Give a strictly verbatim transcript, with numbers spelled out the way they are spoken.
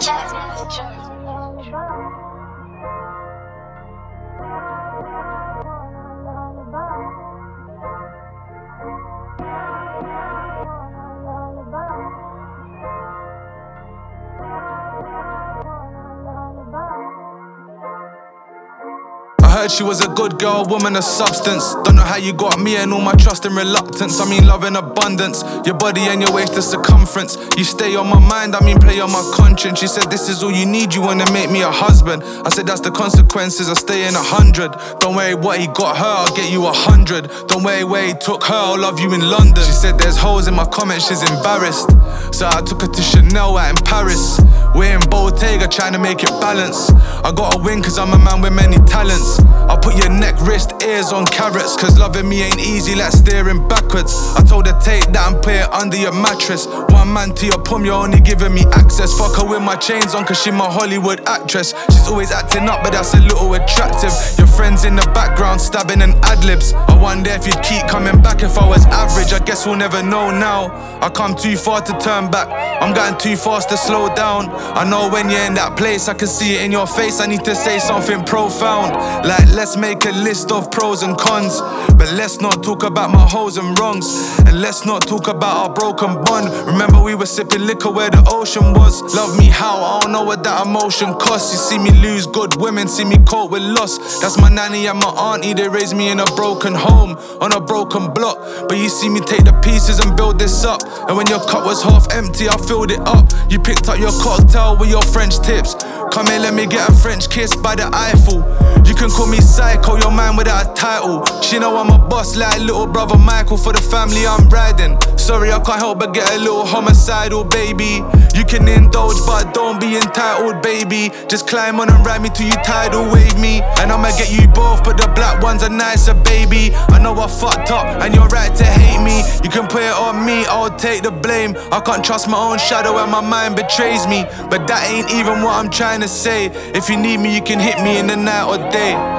I heard she was a good girl, woman of substance. Don't know how you got me and all my trust and reluctance. I mean love in abundance, your body and your waist, the circumference. You stay on my mind, I mean play on my conscience. She said this is all you need, you wanna make me a husband. I said that's the consequences of staying a hundred. Don't worry what he got her, I'll get you a hundred. Don't worry where he took her, I'll love you in London. She said there's holes in my comments, she's embarrassed. So I took her to Chanel out in Paris. We're in Bottega trying to make it balance. I gotta win cause I'm a man with many talents. I'll put your neck, wrist, ears on carrots. Cause loving me ain't easy like staring backwards. I told her take that and put it under your mattress. One man to your pum, you're only giving me access. Fuck her with my chains on cause she my Hollywood actress. She's always acting up but that's a little attractive. Your friends in the background stabbing and ad-libs. I wonder if you'd keep coming back if I was average. I guess we'll never know now. I come too far to turn back, I'm going too fast to slow down. I know when you're in that place, I can see it in your face. I need to say something profound, like let's make a list of pros and cons. But let's not talk about my hoes and wrongs. And let's not talk about our broken bond. Remember we were sipping liquor where the ocean was. Love me how, I don't know what that emotion costs. You see me lose good women, see me caught with loss. That's my nanny and my auntie, they raised me in a broken home, on a broken block. But you see me take the pieces and build this up. And when your cup was half empty, I filled it up. You picked up your cocktail with your French tips. Come here, let me get a French kiss by the Eiffel. You can call me psycho, your man without a title. She know I'm a boss like little brother Michael. For the family I'm riding. Sorry I can't help but get a little homicidal, baby. You can indulge but don't be entitled, baby. Just climb on and ride me till you tidal wave me. And I'ma get you both but the black ones are nicer, baby. I know I fucked up and you're right to hate me. You can put it on me, I'll take the blame. I can't trust my own shadow and my mind betrays me. But that ain't even what I'm trying to say. If you need me you can hit me in the night or day.